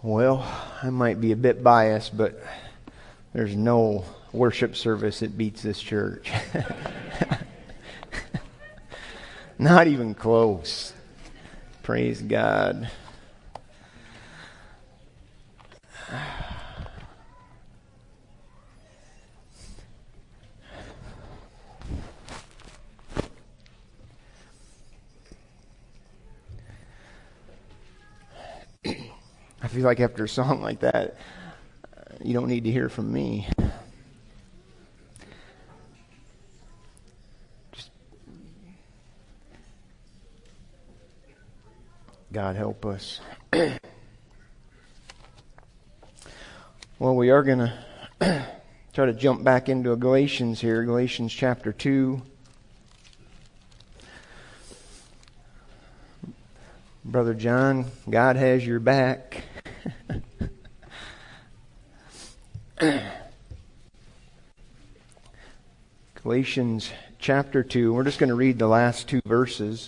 Well, I might be a bit biased, but there's no worship service that beats this church. Not even close. Praise God. I feel like after a song like that, you don't need to hear from me. Just God help us. Well, we are going to try to jump back into Galatians here, Galatians chapter 2. Brother John, God has your back. Galatians chapter 2. We're just going to read the last two verses.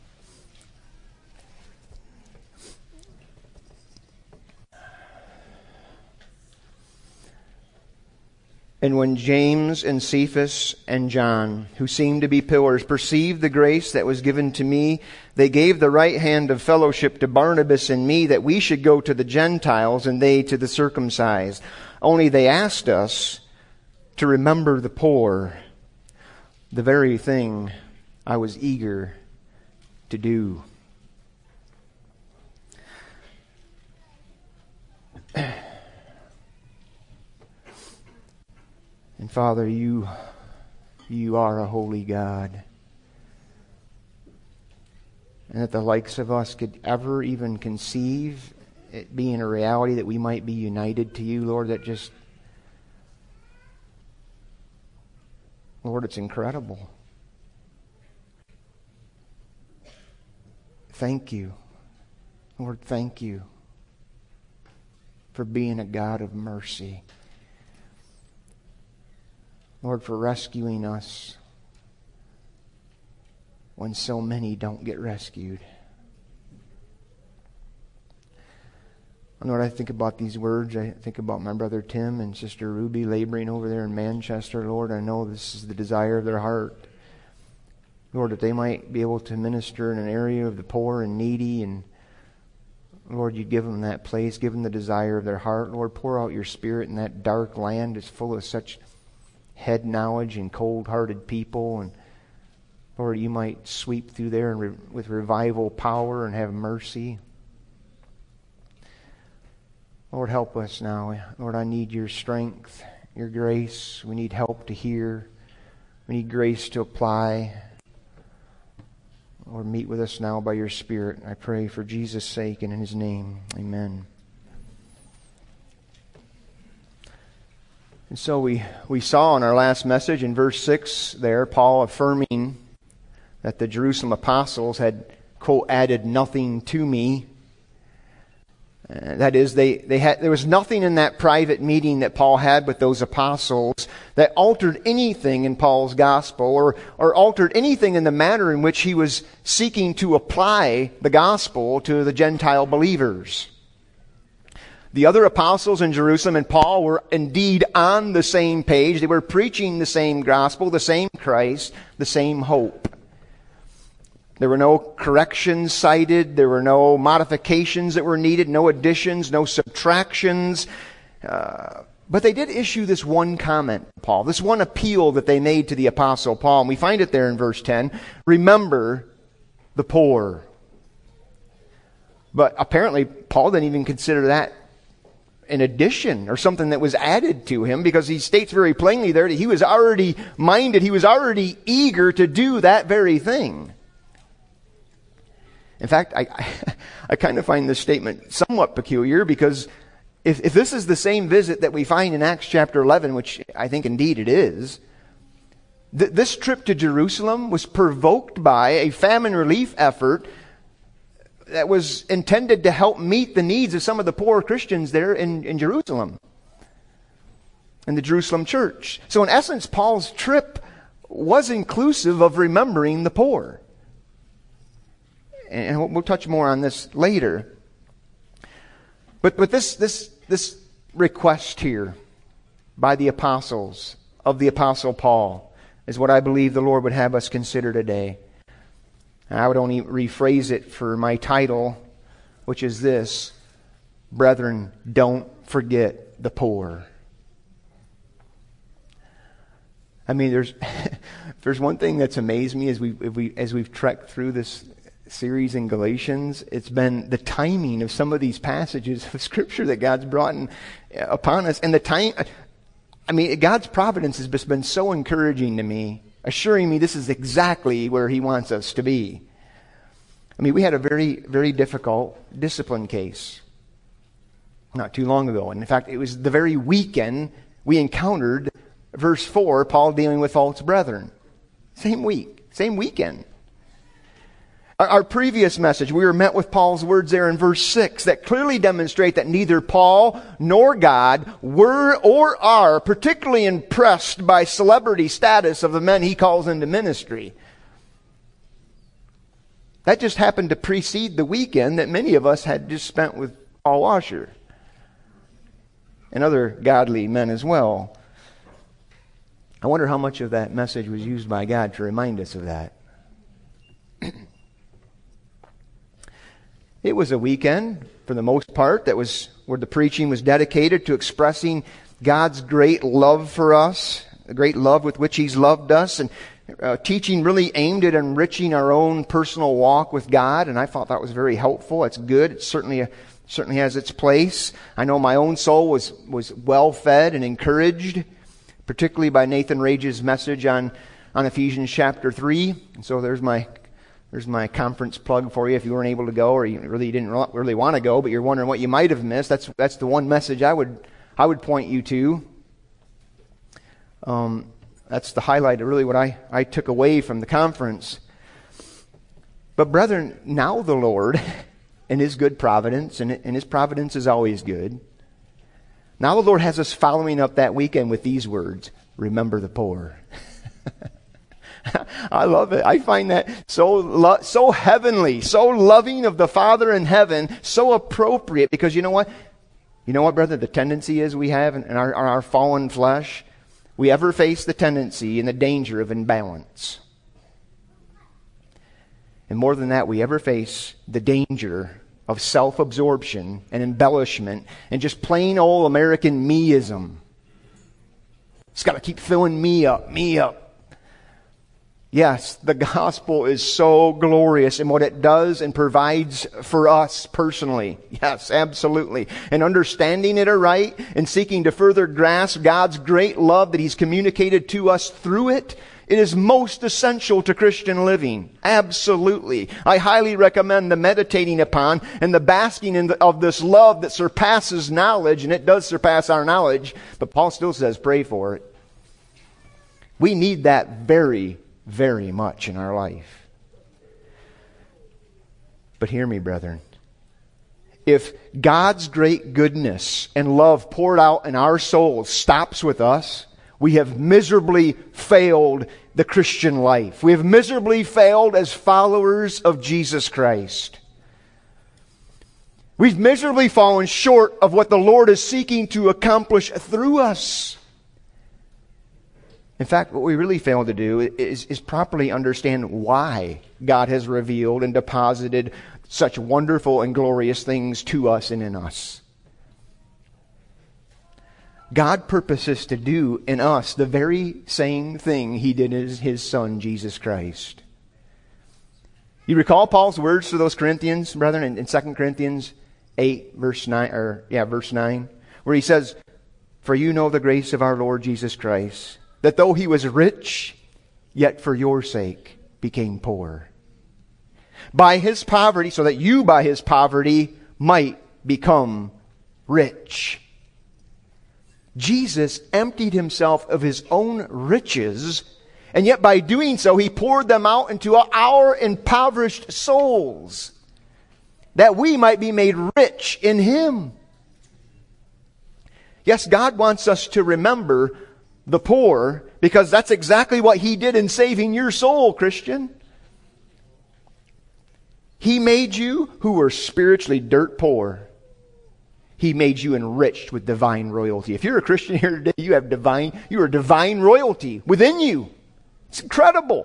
And when James and Cephas and John, who seemed to be pillars, perceived the grace that was given to me, they gave the right hand of fellowship to Barnabas and me, that we should go to the Gentiles and they to the circumcised. Only they asked us to remember the poor, the very thing I was eager to do. And Father, you are a holy God. And that the likes of us could ever even conceive it being a reality that we might be united to you, Lord, Lord, it's incredible. Thank you. Lord, thank you for being a God of mercy. Lord, for rescuing us when so many don't get rescued. Lord, I think about these words. I think about my brother Tim and Sister Ruby laboring over there in Manchester. Lord, I know this is the desire of their heart. Lord, that they might be able to minister in an area of the poor and needy. And Lord, you give them that place. Give them the desire of their heart. Lord, pour out your Spirit in that dark land. It's full of such head knowledge and cold-hearted people. And Lord, you might sweep through there and with revival power and have mercy. Lord, help us now. Lord, I need your strength, your grace. We need help to hear. We need grace to apply. Lord, meet with us now by your Spirit. I pray for Jesus' sake and in His name. Amen. And so we saw in our last message in verse 6 there, Paul affirming that the Jerusalem apostles had, quote, added nothing to me. That is, there was nothing in that private meeting that Paul had with those apostles that altered anything in Paul's gospel or altered anything in the manner in which he was seeking to apply the gospel to the Gentile believers. The other apostles in Jerusalem and Paul were indeed on the same page. They were preaching the same gospel, the same Christ, the same hope. There were no corrections cited. There were no modifications that were needed, no additions, no subtractions. But they did issue this one comment, Paul, this one appeal that they made to the Apostle Paul. And we find it there in verse 10. Remember the poor. But apparently Paul didn't even consider that an addition or something that was added to him, because he states very plainly there that he was already minded, he was already eager to do that very thing. In fact, I kind of find this statement somewhat peculiar, because if this is the same visit that we find in Acts chapter 11, which I think indeed it is, this trip to Jerusalem was provoked by a famine relief effort that was intended to help meet the needs of some of the poor Christians there in Jerusalem, in the Jerusalem church. So in essence, Paul's trip was inclusive of remembering the poor. And we'll touch more on this later. But this request here by the apostles of the Apostle Paul is what I believe the Lord would have us consider today. I would only rephrase it for my title, which is this: Brethren, don't forget the poor. I mean, there's one thing that's amazed me as we've trekked through this series in Galatians. It's been the timing of some of these passages of Scripture that God's brought upon us, and the time. I mean, God's providence has just been so encouraging to me, assuring me this is exactly where He wants us to be. I mean, we had a very, very difficult discipline case not too long ago. And in fact, it was the very weekend we encountered verse 4, Paul dealing with false brethren. Same weekend. Our previous message, we were met with Paul's words there in verse 6 that clearly demonstrate that neither Paul nor God were or are particularly impressed by celebrity status of the men he calls into ministry. That just happened to precede the weekend that many of us had just spent with Paul Washer and other godly men as well. I wonder how much of that message was used by God to remind us of that. It was a weekend, for the most part, that was where the preaching was dedicated to expressing God's great love for us, the great love with which He's loved us, and teaching really aimed at enriching our own personal walk with God. And I thought that was very helpful. It's good. It certainly has its place. I know my own soul was well fed and encouraged, particularly by Nathan Rage's message on Ephesians chapter 3. And so there's my conference plug for you if you weren't able to go, or you really didn't really want to go, but you're wondering what you might have missed. That's the one message I would point you to. That's the highlight of really what I took away from the conference. But brethren, now the Lord, in His good providence, and His providence is always good, now the Lord has us following up that weekend with these words: remember the poor. I love it. I find that so heavenly, so loving of the Father in heaven, so appropriate, because you know what? You know what, brother? The tendency is we have in our fallen flesh, we ever face the tendency and the danger of imbalance. And more than that, we ever face the danger of self-absorption and embellishment and just plain old American meism. It's got to keep filling me up, me up. Yes, the gospel is so glorious in what it does and provides for us personally. Yes, absolutely. And understanding it aright and seeking to further grasp God's great love that He's communicated to us through it, it is most essential to Christian living. Absolutely. I highly recommend the meditating upon and the basking of this love that surpasses knowledge, and it does surpass our knowledge, but Paul still says pray for it. We need that very much in our life. But hear me, brethren. If God's great goodness and love poured out in our souls stops with us, we have miserably failed the Christian life. We have miserably failed as followers of Jesus Christ. We've miserably fallen short of what the Lord is seeking to accomplish through us. In fact, what we really fail to do is properly understand why God has revealed and deposited such wonderful and glorious things to us and in us. God purposes to do in us the very same thing He did in His Son, Jesus Christ. You recall Paul's words to those Corinthians, brethren, in 2 Corinthians 8, verse 9, where he says, "For you know the grace of our Lord Jesus Christ, that though He was rich, yet for your sake became poor. By His poverty, so that you by His poverty might become rich." Jesus emptied Himself of His own riches, and yet by doing so, He poured them out into our impoverished souls, that we might be made rich in Him. Yes, God wants us to remember the poor, because that's exactly what He did in saving your soul, Christian. He made you who were spiritually dirt poor. He made you enriched with divine royalty. If you're a Christian here today, you are divine royalty within you. It's incredible.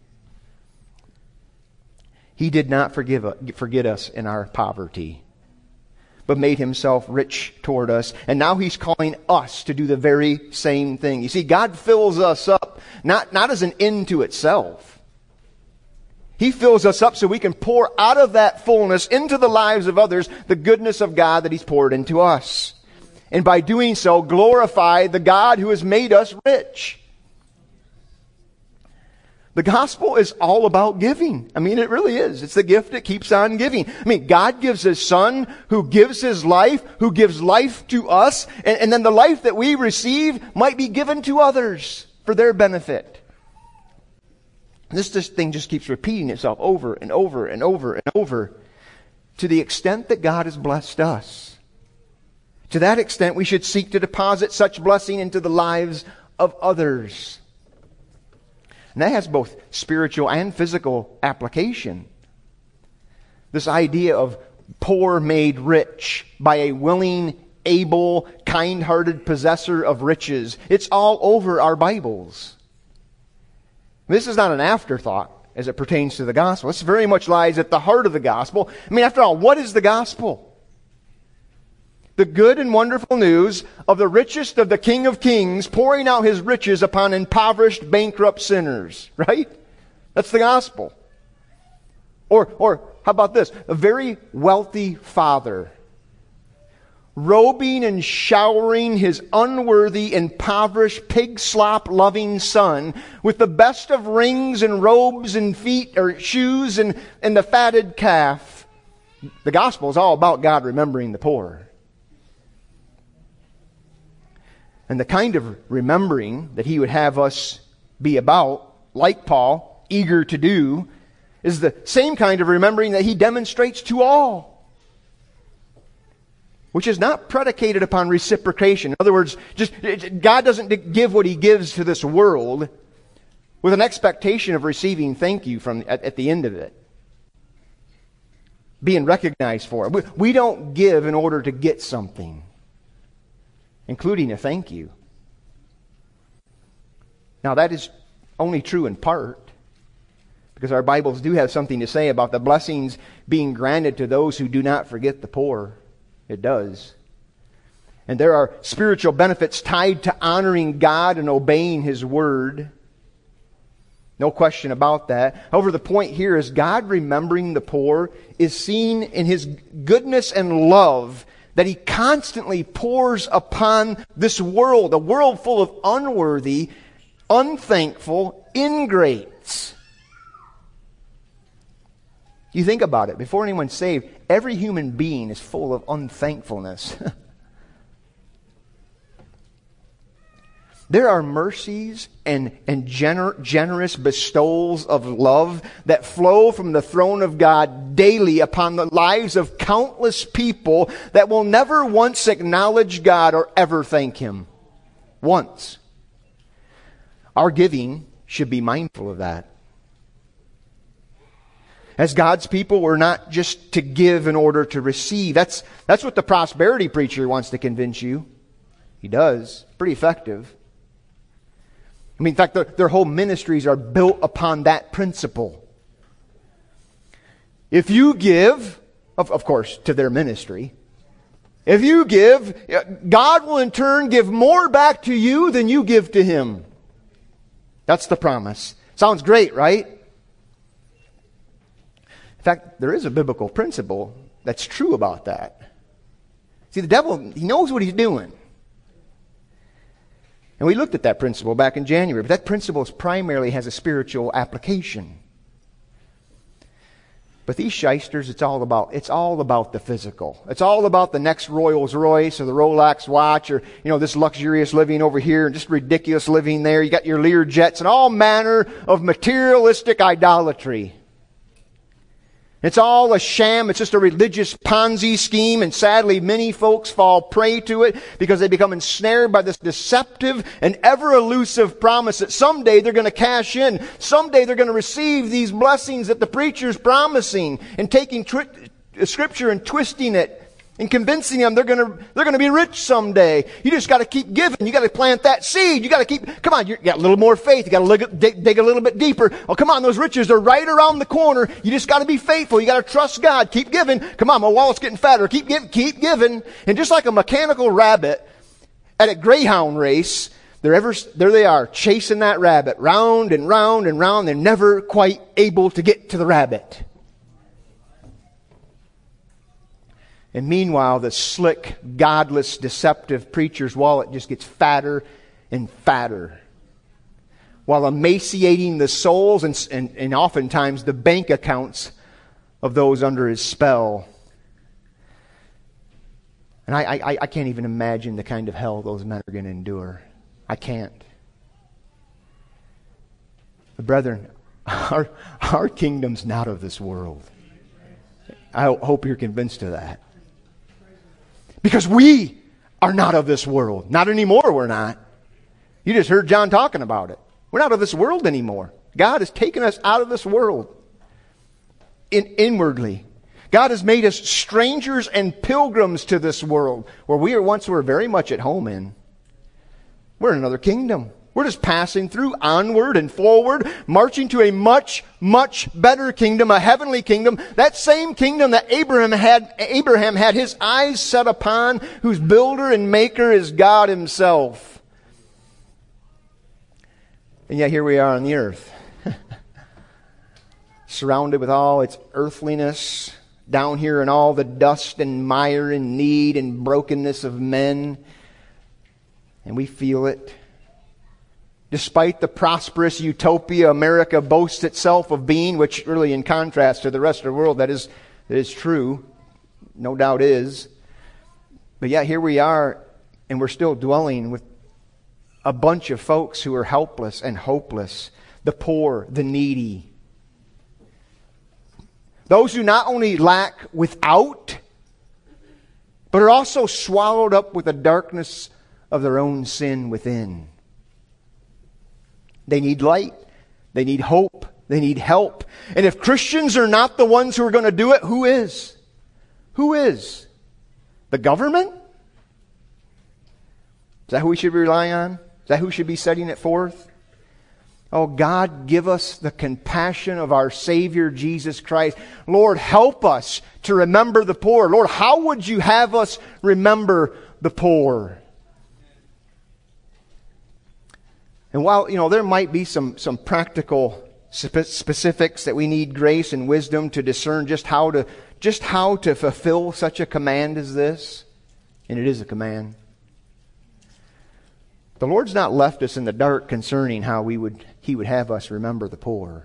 He did not forget us in our poverty, but made himself rich toward us. And now he's calling us to do the very same thing. You see, God fills us up not as an end to itself. He fills us up so we can pour out of that fullness into the lives of others the goodness of God that he's poured into us. And by doing so, glorify the God who has made us rich. The gospel is all about giving. I mean, it really is. It's the gift that keeps on giving. I mean, God gives his Son, who gives his life, who gives life to us, and then the life that we receive might be given to others for their benefit. This thing just keeps repeating itself over and over and over and over, to the extent that God has blessed us. To that extent, we should seek to deposit such blessing into the lives of others. And that has both spiritual and physical application. This idea of poor made rich by a willing, able, kind-hearted possessor of riches. It's all over our Bibles. This is not an afterthought as it pertains to the gospel. This very much lies at the heart of the gospel. I mean, after all, what is the gospel? The good and wonderful news of the richest of the King of Kings pouring out his riches upon impoverished, bankrupt sinners. Right? That's the gospel. Or how about this? A very wealthy father robing and showering his unworthy, impoverished, pig slop loving son with the best of rings and robes and feet or shoes and the fatted calf. The gospel is all about God remembering the poor. And the kind of remembering that he would have us be about, like Paul, eager to do, is the same kind of remembering that he demonstrates to all, which is not predicated upon reciprocation. In other words, God doesn't give what he gives to this world with an expectation of receiving thank you at the end of it, being recognized for it. We don't give in order to get something, including a thank you. Now that is only true in part, because our Bibles do have something to say about the blessings being granted to those who do not forget the poor. It does. And there are spiritual benefits tied to honoring God and obeying his word. No question about that. However, the point here is God remembering the poor is seen in his goodness and love that he constantly pours upon this world, a world full of unworthy, unthankful ingrates. You think about it. Before anyone's saved, every human being is full of unthankfulness. There are mercies and generous bestowals of love that flow from the throne of God daily upon the lives of countless people that will never once acknowledge God or ever thank him. Once. Our giving should be mindful of that. As God's people, we're not just to give in order to receive. That's what the prosperity preacher wants to convince you. He does. Pretty effective. I mean, in fact, their whole ministries are built upon that principle. If you give, of course, to their ministry, if you give, God will in turn give more back to you than you give to him. That's the promise. Sounds great, right? In fact, there is a biblical principle that's true about that. See, the devil, he knows what he's doing. And we looked at that principle back in January, but that principle primarily has a spiritual application. But these shysters, it's all about the physical. It's all about the next Rolls Royce or the Rolex watch or, this luxurious living over here and just ridiculous living there. You got your Lear jets and all manner of materialistic idolatry. It's all a sham. It's just a religious Ponzi scheme. And sadly, many folks fall prey to it because they become ensnared by this deceptive and ever elusive promise that someday they're going to cash in. Someday they're going to receive these blessings that the preacher's promising, and taking Scripture and twisting it and convincing them they're going to be rich someday. You just got to keep giving. You got to plant that seed. You got to keep, come on, you got a little more faith. You got to dig a little bit deeper. Oh, come on, those riches are right around the corner. You just got to be faithful. You got to trust God. Keep giving. Come on, my wallet's getting fatter. Keep giving. And just like a mechanical rabbit at a greyhound race, there they are, chasing that rabbit round and round and round. They're never quite able to get to the rabbit. And meanwhile, the slick, godless, deceptive preacher's wallet just gets fatter and fatter, while emaciating the souls and oftentimes the bank accounts of those under his spell. And I can't even imagine the kind of hell those men are going to endure. I can't. But brethren, our kingdom's not of this world. I hope you're convinced of that. Because we are not of this world. Not anymore, we're not. You just heard John talking about it. We're not of this world anymore. God has taken us out of this world inwardly. God has made us strangers and pilgrims to this world, where we were very much at home in. We're in another kingdom. We're just passing through, onward and forward, marching to a much, much better kingdom, a heavenly kingdom. That same kingdom that Abraham had his eyes set upon, whose builder and maker is God Himself. And yet here we are on the earth, surrounded with all its earthliness, down here in all the dust and mire and need and brokenness of men. And we feel it. Despite the prosperous utopia America boasts itself of being, which really in contrast to the rest of the world, that is true, no doubt is. But yet here we are, and we're still dwelling with a bunch of folks who are helpless and hopeless. The poor, the needy. Those who not only lack without, but are also swallowed up with the darkness of their own sin within. They need light. They need hope. They need help. And if Christians are not the ones who are going to do it, who is? Who is? The government? Is that who we should be relying on? Is that who should be setting it forth? Oh, God, give us the compassion of our Savior, Jesus Christ. Lord, help us to remember the poor. Lord, how would you have us remember the poor? And while, there might be some practical specifics that we need grace and wisdom to discern just how to fulfill such a command as this, and it is a command. The Lord's not left us in the dark concerning how He would have us remember the poor.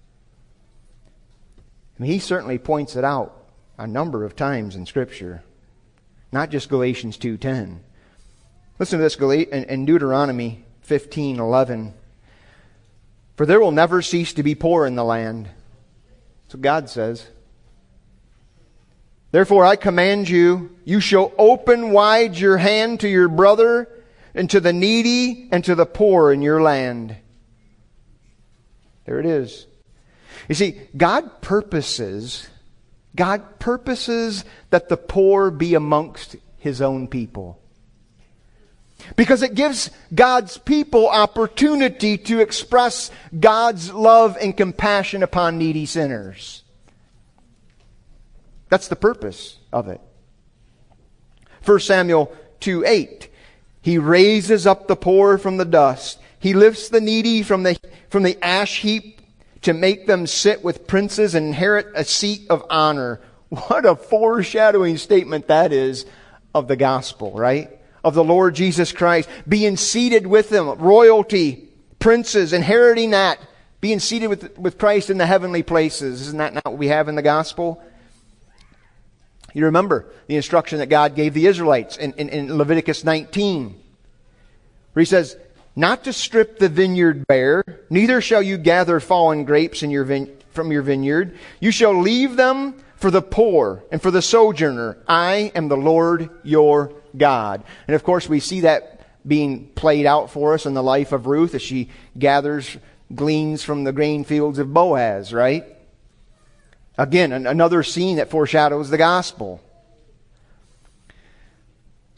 I mean, He certainly points it out a number of times in Scripture. Not just Galatians 2:10. Listen to this in Deuteronomy 15:11. For there will never cease to be poor in the land. That's what God says. Therefore I command you, you shall open wide your hand to your brother and to the needy and to the poor in your land. There it is. You see, God purposes that the poor be amongst His own people. Because it gives God's people opportunity to express God's love and compassion upon needy sinners. That's the purpose of it. 1 Samuel 2:8. He raises up the poor from the dust. He lifts the needy from the ash heap to make them sit with princes and inherit a seat of honor. What a foreshadowing statement that is of the gospel, right? Of the Lord Jesus Christ, being seated with Him, royalty, princes, inheriting that, being seated with Christ in the heavenly places. Isn't that not what we have in the gospel? You remember the instruction that God gave the Israelites in Leviticus 19, where He says, not to strip the vineyard bare, neither shall you gather fallen grapes from your vineyard. You shall leave them for the poor and for the sojourner. I am the Lord your God. And of course we see that being played out for us in the life of Ruth as she gleans from the grain fields of Boaz, right? Again, another scene that foreshadows the gospel.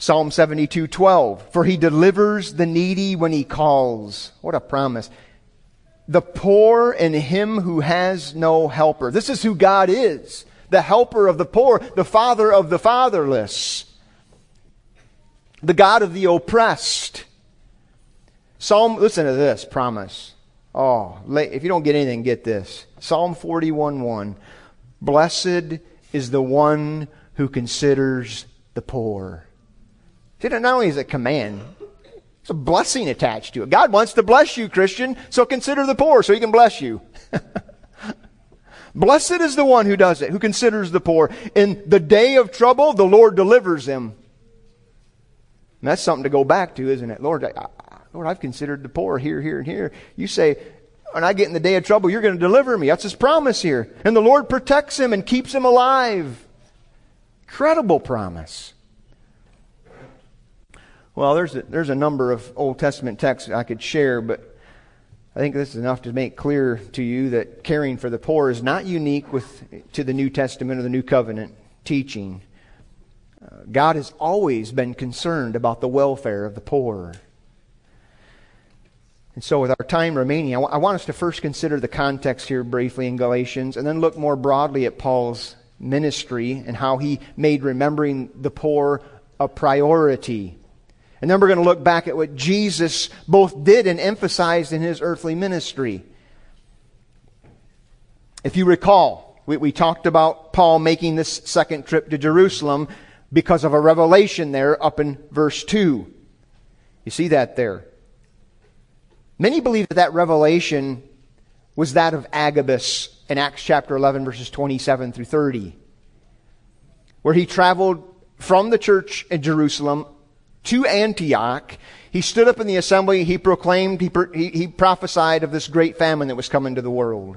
Psalm 72:12, for he delivers the needy when he calls. What a promise. The poor and him who has no helper. This is who God is. The helper of the poor, the father of the fatherless, the God of the oppressed. Listen to this promise. Oh, if you don't get anything, get this. Psalm 41:1. Blessed is the one who considers the poor. See, not only is it a command, it's a blessing attached to it. God wants to bless you, Christian, so consider the poor so he can bless you. Blessed is the one who does it, who considers the poor. In the day of trouble, the Lord delivers him. And that's something to go back to, isn't it? Lord, I've considered the poor here, here, and here. You say, when I get in the day of trouble, you're going to deliver me. That's His promise here. And the Lord protects him and keeps him alive. Incredible promise. Well, there's a number of Old Testament texts I could share, but I think this is enough to make clear to you that caring for the poor is not unique to the New Testament or the New Covenant teaching. God has always been concerned about the welfare of the poor. And so with our time remaining, I want us to first consider the context here briefly in Galatians, and then look more broadly at Paul's ministry and how he made remembering the poor a priority. And then we're going to look back at what Jesus both did and emphasized in His earthly ministry. If you recall, we talked about Paul making this second trip to Jerusalem because of a revelation there up in verse 2. You see that there. Many believe that revelation was that of Agabus in Acts chapter 11, verses 27 through 30, where he traveled from the church in Jerusalem to Antioch. He stood up in the assembly, he proclaimed, he prophesied of this great famine that was coming to the world.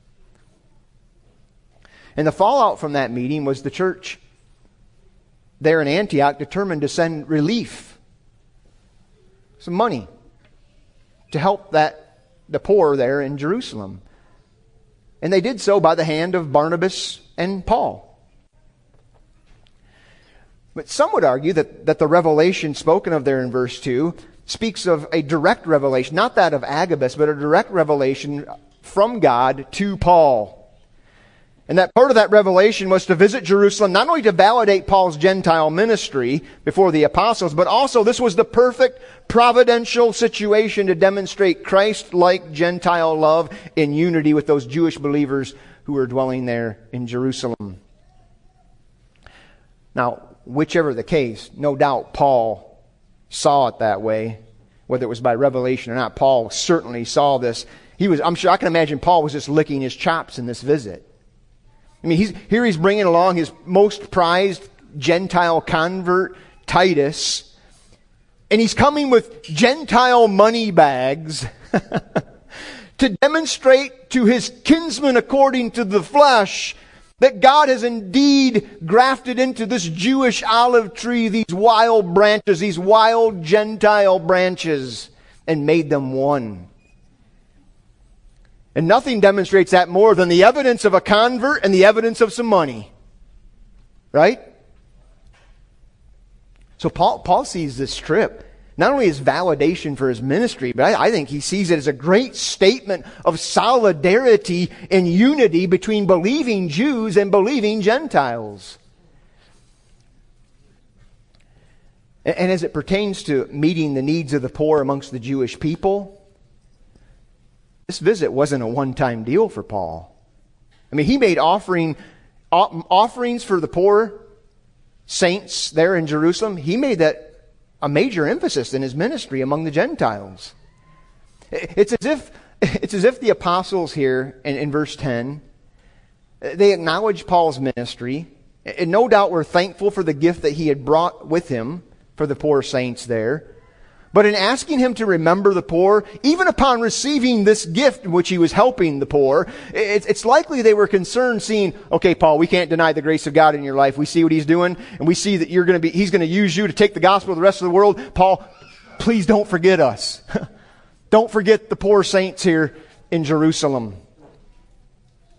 And the fallout from that meeting was the church there in Antioch determined to send relief, some money, to help the poor there in Jerusalem. And they did so by the hand of Barnabas and Paul. But some would argue that the revelation spoken of there in verse 2 speaks of a direct revelation, not that of Agabus, but a direct revelation from God to Paul. And that part of that revelation was to visit Jerusalem, not only to validate Paul's Gentile ministry before the apostles, but also this was the perfect providential situation to demonstrate Christ-like Gentile love in unity with those Jewish believers who were dwelling there in Jerusalem. Now, whichever the case, no doubt Paul saw it that way, whether it was by revelation or not. Paul certainly saw this. I can imagine Paul was just licking his chops in this visit. I mean, he's bringing along his most prized Gentile convert, Titus, and he's coming with Gentile money bags to demonstrate to his kinsmen according to the flesh that God has indeed grafted into this Jewish olive tree these wild branches, these wild Gentile branches, and made them one. And nothing demonstrates that more than the evidence of a convert and the evidence of some money. Right? So Paul sees this trip not only as validation for his ministry, but I think he sees it as a great statement of solidarity and unity between believing Jews and believing Gentiles. And as it pertains to meeting the needs of the poor amongst the Jewish people, this visit wasn't a one-time deal for Paul. I mean, he made offerings for the poor saints there in Jerusalem. He made that a major emphasis in his ministry among the Gentiles. It's as if the apostles here in verse 10, they acknowledge Paul's ministry, and no doubt were thankful for the gift that he had brought with him for the poor saints there. But in asking him to remember the poor, even upon receiving this gift in which he was helping the poor, it's likely they were concerned seeing, okay, Paul, we can't deny the grace of God in your life. We see what he's doing, and we see that he's going to use you to take the gospel to the rest of the world. Paul, please don't forget us. Don't forget the poor saints here in Jerusalem.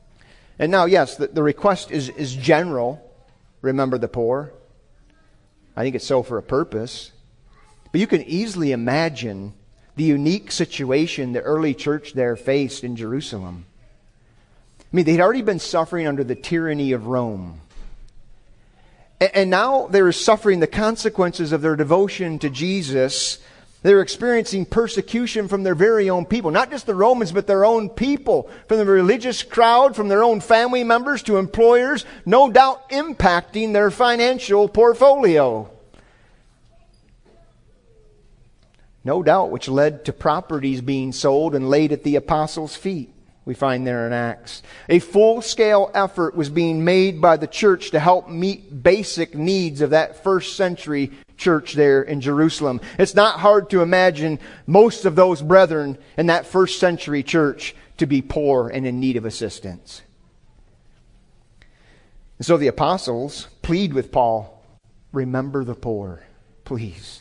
And now, yes, the request is general. Remember the poor. I think it's so for a purpose. But you can easily imagine the unique situation the early church there faced in Jerusalem. I mean, they'd already been suffering under the tyranny of Rome. And now they were suffering the consequences of their devotion to Jesus. They were experiencing persecution from their very own people. Not just the Romans, but their own people. From the religious crowd, from their own family members to employers, no doubt impacting their financial portfolio. No doubt, which led to properties being sold and laid at the apostles' feet. We find there in Acts. A full-scale effort was being made by the church to help meet basic needs of that first century church there in Jerusalem. It's not hard to imagine most of those brethren in that first century church to be poor and in need of assistance. And so the apostles plead with Paul, remember the poor, please.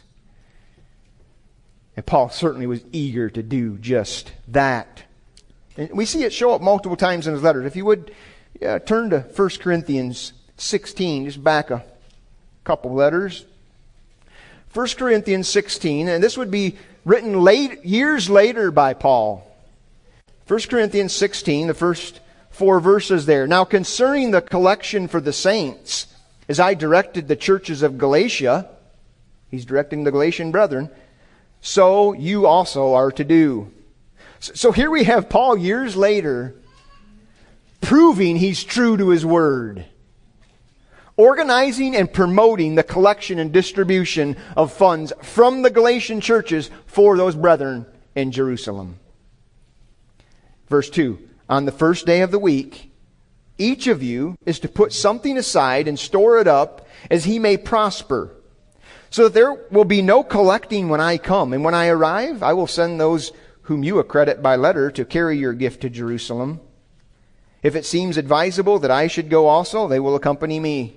And Paul certainly was eager to do just that. And we see it show up multiple times in his letters. If you would turn to 1 Corinthians 16, just back a couple letters. 1 Corinthians 16, and this would be written years later by Paul. 1 Corinthians 16, the first 4 verses there. Now concerning the collection for the saints, as I directed the churches of Galatia, he's directing the Galatian brethren, so you also are to do. So here we have Paul years later proving he's true to his word. Organizing and promoting the collection and distribution of funds from the Galatian churches for those brethren in Jerusalem. Verse 2. On the first day of the week, each of you is to put something aside and store it up as he may prosper, so that there will be no collecting when I come. And when I arrive, I will send those whom you accredit by letter to carry your gift to Jerusalem. If it seems advisable that I should go also, they will accompany me.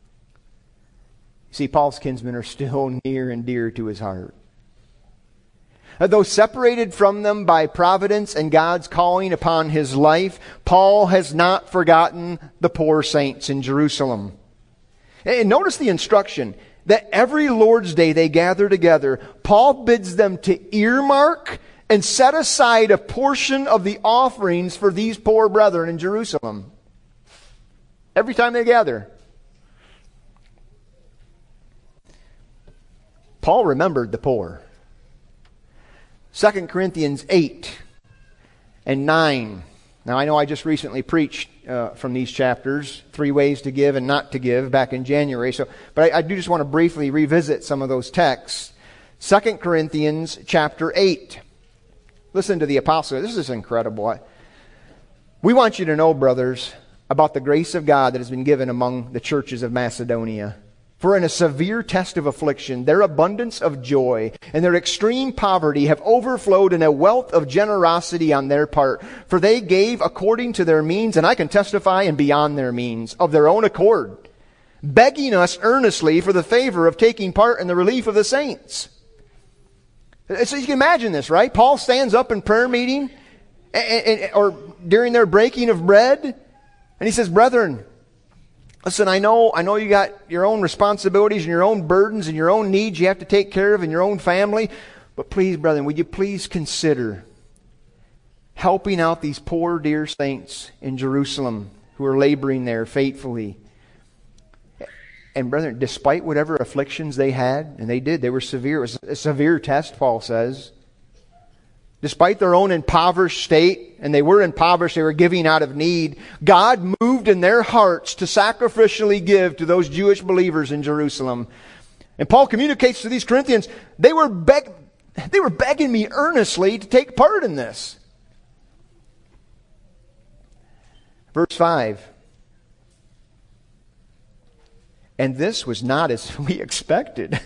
See, Paul's kinsmen are still near and dear to his heart. Though separated from them by providence and God's calling upon his life, Paul has not forgotten the poor saints in Jerusalem. And notice the instruction that every Lord's Day they gather together. Paul bids them to earmark and set aside a portion of the offerings for these poor brethren in Jerusalem. Every time they gather. Paul remembered the poor. 2 Corinthians 8 and 9. Now I know I just recently preached from these chapters, 3 ways to give and not to give, back in January. But I do just want to briefly revisit some of those texts. 2 Corinthians chapter 8. Listen to the apostle. This is incredible. We want you to know, brothers, about the grace of God that has been given among the churches of Macedonia. For in a severe test of affliction, their abundance of joy and their extreme poverty have overflowed in a wealth of generosity on their part. For they gave according to their means, and I can testify, and beyond their means, of their own accord, begging us earnestly for the favor of taking part in the relief of the saints. So you can imagine this, right? Paul stands up in prayer meeting or during their breaking of bread, and he says, brethren, listen, I know you got your own responsibilities and your own burdens and your own needs you have to take care of in your own family, but please, brethren, would you please consider helping out these poor dear saints in Jerusalem who are laboring there faithfully. And brethren, despite whatever afflictions they had, and they did, they were severe. It was a severe test, Paul says. Despite their own impoverished state, and they were impoverished, they were giving out of need, God moved in their hearts to sacrificially give to those Jewish believers in Jerusalem. And Paul communicates to these Corinthians, they were begging me earnestly to take part in this. Verse 5. And this was not as we expected.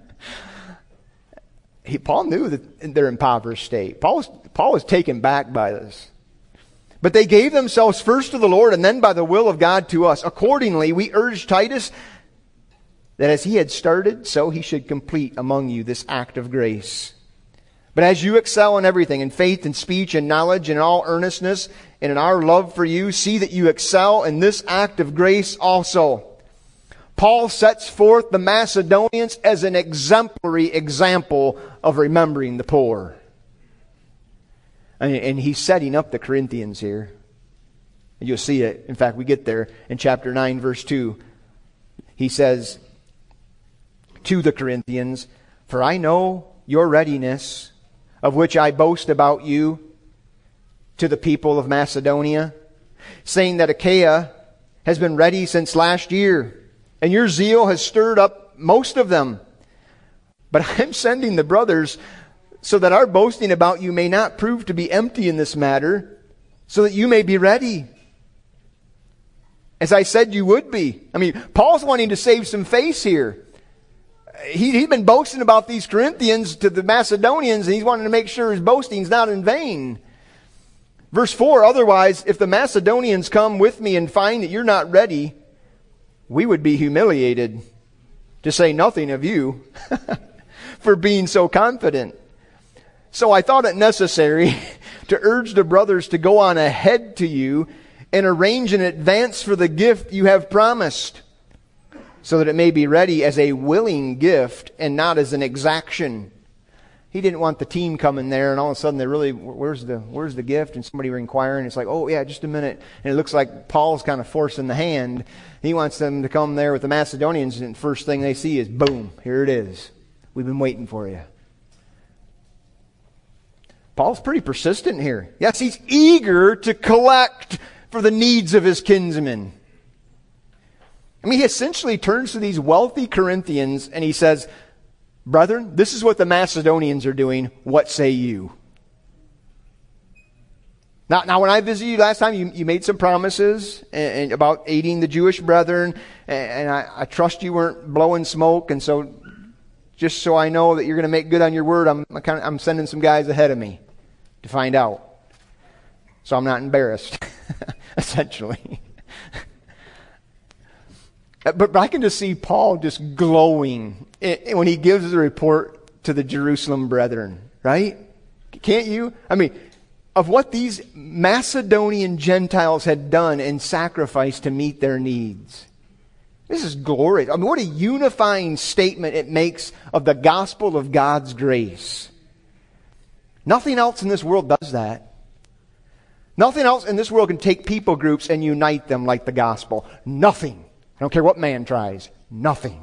Paul knew that in their impoverished state. Paul was taken back by this. But they gave themselves first to the Lord and then by the will of God to us. Accordingly, we urge Titus that as he had started, so he should complete among you this act of grace. But as you excel in everything, in faith and speech and knowledge and in all earnestness and in our love for you, see that you excel in this act of grace also. Paul sets forth the Macedonians as an exemplary example of remembering the poor. And he's setting up the Corinthians here. You'll see it. In fact, we get there in chapter 9, verse 2. He says to the Corinthians, "For I know your readiness, of which I boast about you to the people of Macedonia, saying that Achaia has been ready since last year, and your zeal has stirred up most of them. But I'm sending the brothers so that our boasting about you may not prove to be empty in this matter, so that you may be ready, as I said you would be." I mean, Paul's wanting to save some face here. He'd been boasting about these Corinthians to the Macedonians, and he's wanting to make sure his boasting's not in vain. Verse 4, "Otherwise, if the Macedonians come with me and find that you're not ready, we would be humiliated, to say nothing of you, for being so confident. So I thought it necessary to urge the brothers to go on ahead to you and arrange in advance for the gift you have promised, so that it may be ready as a willing gift and not as an exaction." He didn't want the team coming there and all of a sudden they're really, where's the gift? And somebody were inquiring. It's like, oh yeah, just a minute. And it looks like Paul's kind of forcing the hand. He wants them to come there with the Macedonians, and the first thing they see is, boom, here it is. We've been waiting for you. Paul's pretty persistent here. Yes, he's eager to collect for the needs of his kinsmen. I mean, he essentially turns to these wealthy Corinthians and he says, "Brethren, this is what the Macedonians are doing. What say you?" Now, when I visited you last time, you made some promises and about aiding the Jewish brethren, and I trust you weren't blowing smoke, and so just so I know that you're going to make good on your word, I'm sending some guys ahead of me to find out, so I'm not embarrassed, essentially. But I can just see Paul just glowing when he gives the report to the Jerusalem brethren, right? Can't you? I mean, of what these Macedonian Gentiles had done and sacrificed to meet their needs. This is glorious. I mean, what a unifying statement it makes of the gospel of God's grace. Nothing else in this world does that. Nothing else in this world can take people groups and unite them like the gospel. Nothing. I don't care what man tries. Nothing.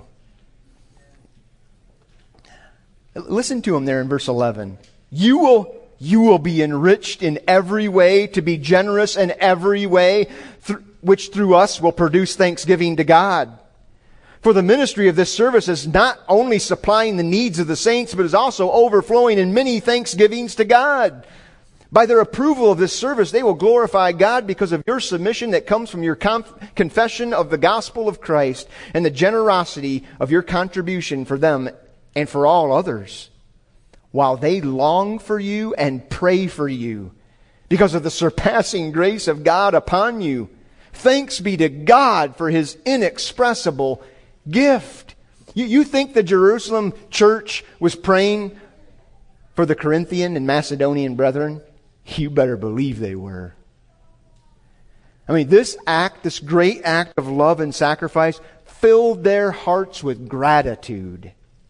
Listen to him there in verse 11. You will be enriched in every way, to be generous in every way, which through us will produce thanksgiving to God. For the ministry of this service is not only supplying the needs of the saints, but is also overflowing in many thanksgivings to God. By their approval of this service, they will glorify God because of your submission that comes from your confession of the gospel of Christ and the generosity of your contribution for them and for all others, while they long for you and pray for you because of the surpassing grace of God upon you. Thanks be to God for His inexpressible gift. You think the Jerusalem church was praying for the Corinthian and Macedonian brethren? You better believe they were. I mean, this great act of love and sacrifice filled their hearts with gratitude.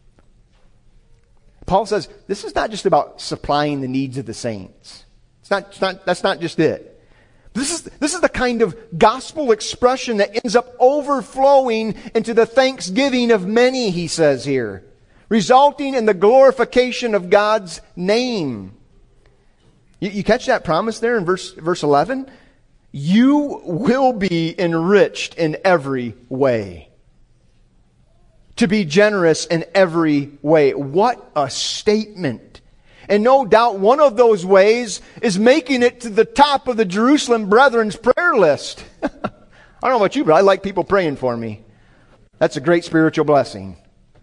Paul says, this is not just about supplying the needs of the saints. That's not just it. This is the kind of gospel expression that ends up overflowing into the thanksgiving of many, he says here, resulting in the glorification of God's name. You catch that promise there in verse 11? You will be enriched in every way. To be generous in every way. What a statement. And no doubt one of those ways is making it to the top of the Jerusalem Brethren's prayer list. I don't know about you, but I like people praying for me. That's a great spiritual blessing.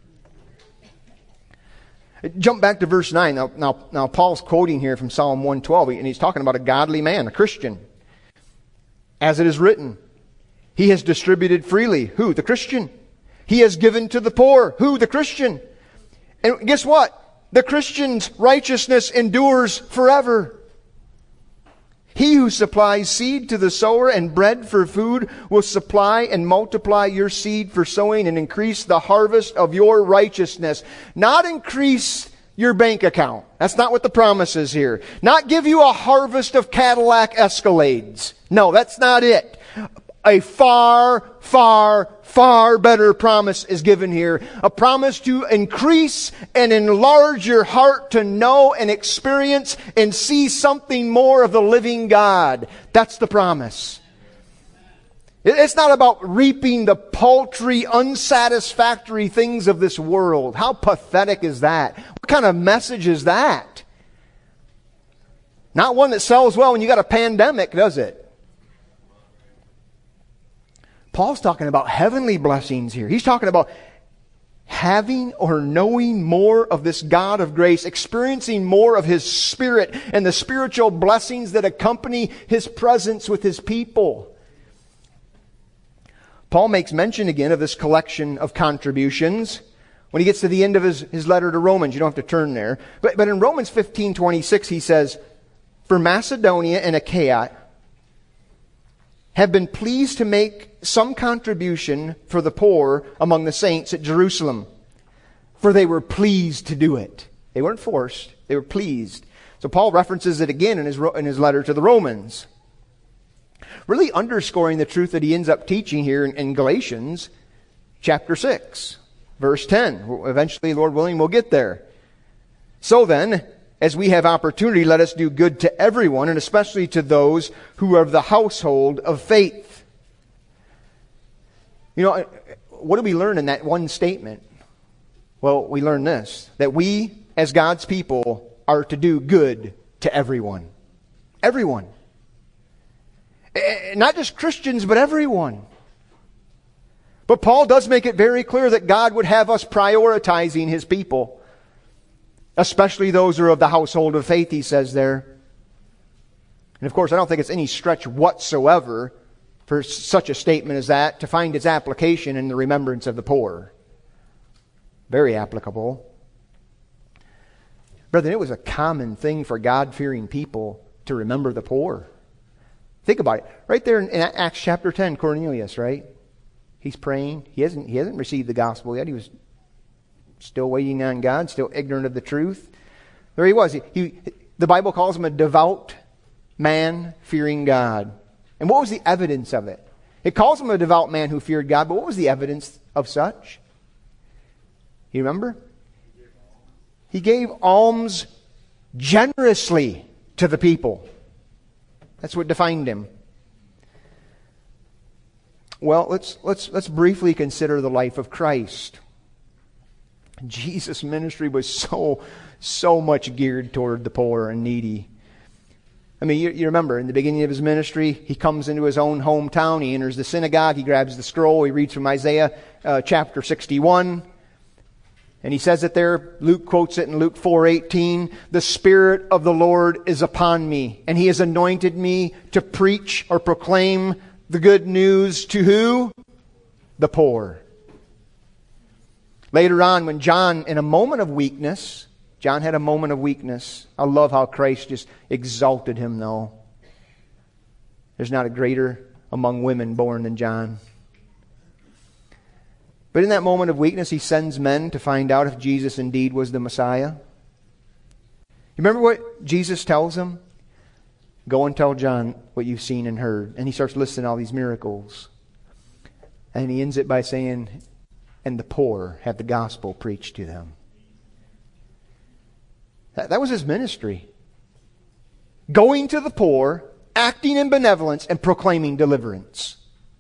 Jump back to verse 9. Now Paul's quoting here from Psalm 112, and he's talking about a godly man, a Christian. As it is written, he has distributed freely. Who? The Christian. He has given to the poor. Who? The Christian. And guess what? The Christian's righteousness endures forever. He who supplies seed to the sower and bread for food will supply and multiply your seed for sowing and increase the harvest of your righteousness. Not increase your bank account. That's not what the promise is here. Not give you a harvest of Cadillac Escalades. No, that's not it. A far, far, far better promise is given here. A promise to increase and enlarge your heart to know and experience and see something more of the living God. That's the promise. It's not about reaping the paltry, unsatisfactory things of this world. How pathetic is that? What kind of message is that? Not one that sells well when you got a pandemic, does it? Paul's talking about heavenly blessings here. He's talking about having or knowing more of this God of grace, experiencing more of His Spirit and the spiritual blessings that accompany His presence with His people. Paul makes mention again of this collection of contributions when he gets to the end of his letter to Romans. You don't have to turn there. But in Romans 15:26 he says, "For Macedonia and Achaia have been pleased to make some contribution for the poor among the saints at Jerusalem. For they were pleased to do it." They weren't forced. They were pleased. So Paul references it again in his letter to the Romans, really underscoring the truth that he ends up teaching here in Galatians chapter 6, verse 10. Eventually, Lord willing, we'll get there. "So then, as we have opportunity, let us do good to everyone, and especially to those who are of the household of faith." You know, what do we learn in that one statement? Well, we learn this, that we, as God's people, are to do good to everyone. Everyone. Not just Christians, but everyone. But Paul does make it very clear that God would have us prioritizing His people, especially those who are of the household of faith, he says there. And of course, I don't think it's any stretch whatsoever for such a statement as that to find its application in the remembrance of the poor. Very applicable. Brethren, it was a common thing for God-fearing people to remember the poor. Think about it. Right there in Acts chapter 10, Cornelius, right? He's praying. He hasn't received the gospel yet. He was still waiting on God, still ignorant of the truth. There he was. The Bible calls him a devout man fearing God. And what was the evidence of it? It calls him a devout man who feared God, but what was the evidence of such? You remember? He gave alms generously to the people. That's what defined him. Well, let's briefly consider the life of Christ. Jesus' ministry was so much geared toward the poor and needy. I mean, you remember, in the beginning of His ministry, He comes into His own hometown, He enters the synagogue, He grabs the scroll, He reads from Isaiah chapter 61, and He says it there. Luke quotes it in Luke 4:18, "The Spirit of the Lord is upon me, and He has anointed me to preach or proclaim the good news to" who? The poor. Later on, when John, in a moment of weakness, John had a moment of weakness. I love how Christ just exalted him, though. There's not a greater among women born than John. But in that moment of weakness, He sends men to find out if Jesus indeed was the Messiah. You remember what Jesus tells them? Go and tell John what you've seen and heard. And He starts listing all these miracles. And He ends it by saying, "And the poor have the gospel preached to them." That was His ministry. Going to the poor, acting in benevolence, and proclaiming deliverance.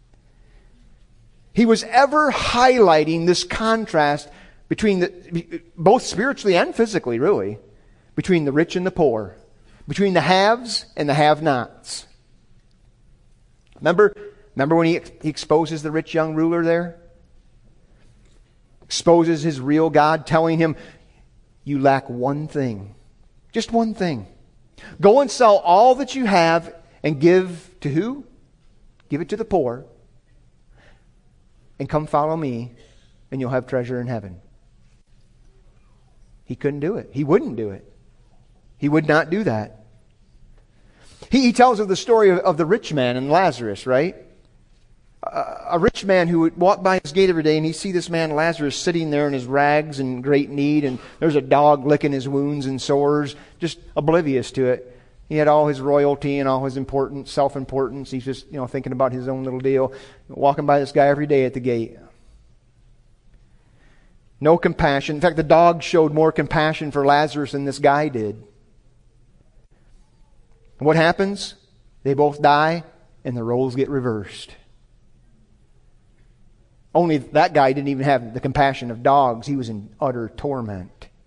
He was ever highlighting this contrast between both spiritually and physically, really, between the rich and the poor, between the haves and the have-nots. Remember when he exposes the rich young ruler there? Exposes his real God, telling him, "You lack one thing. Just one thing. Go and sell all that you have and give to" who? Give it to the poor. "And come follow me, and you'll have treasure in heaven." He couldn't do it. He wouldn't do it. He would not do that. He tells of the story of the rich man and Lazarus, right? A rich man who would walk by his gate every day, and he'd see this man Lazarus sitting there in his rags in great need, and there's a dog licking his wounds and sores, just oblivious to it. He had all his royalty and all his importance, self-importance. He's just, thinking about his own little deal. Walking by this guy every day at the gate. No compassion. In fact, the dog showed more compassion for Lazarus than this guy did. What happens? They both die, and the roles get reversed. Only that guy didn't even have the compassion of dogs. He was in utter torment.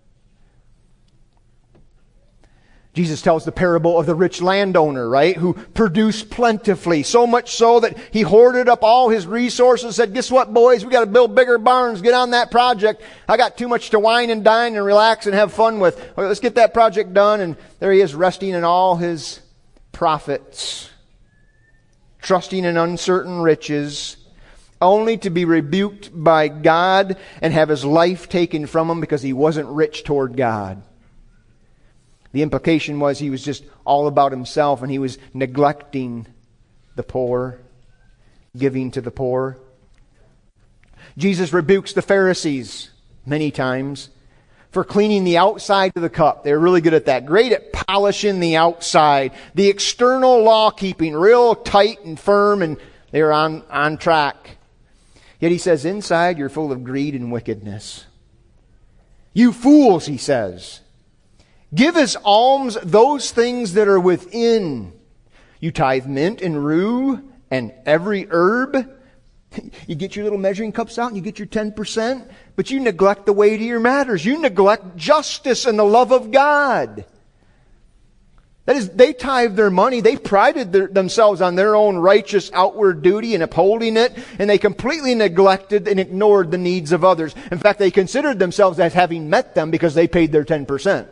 Jesus tells the parable of the rich landowner, right? Who produced plentifully, so much so that he hoarded up all his resources, said, guess what, boys? We got to build bigger barns. Get on that project. I got too much to wine and dine and relax and have fun with. Okay, let's get that project done. And there he is, resting in all his profits, trusting in uncertain riches, only to be rebuked by God and have his life taken from him because he wasn't rich toward God. The implication was he was just all about himself, and he was neglecting the poor, giving to the poor. Jesus rebukes the Pharisees many times for cleaning the outside of the cup. They're really good at that. Great at polishing the outside. The external law keeping real tight and firm, and they're on track. Yet he says, inside you're full of greed and wickedness. You fools, he says. Give as alms those things that are within. You tithe mint and rue and every herb. You get your little measuring cups out and you get your 10%, but you neglect the weightier matters. You neglect justice and the love of God. That is, they tithed their money. They prided themselves on their own righteous outward duty and upholding it, and they completely neglected and ignored the needs of others. In fact, they considered themselves as having met them because they paid their 10%.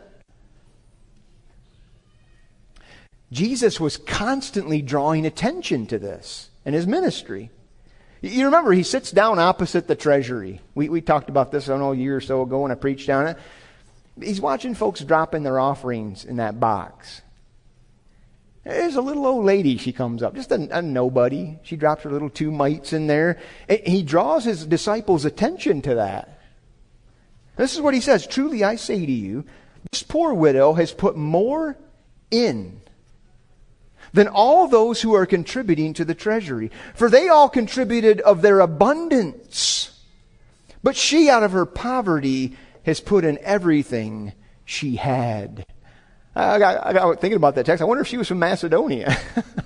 Jesus was constantly drawing attention to this in his ministry. You remember, he sits down opposite the treasury. We talked about this, I don't know, a year or so ago when I preached on it. He's watching folks drop in their offerings in that box. There's a little old lady, she comes up, just a nobody. She drops her little 2 mites in there. And he draws his disciples' attention to that. This is what he says, truly I say to you, this poor widow has put more in than all those who are contributing to the treasury. For they all contributed of their abundance. But she out of her poverty has put in everything she had. I got thinking about that text. I wonder if she was from Macedonia.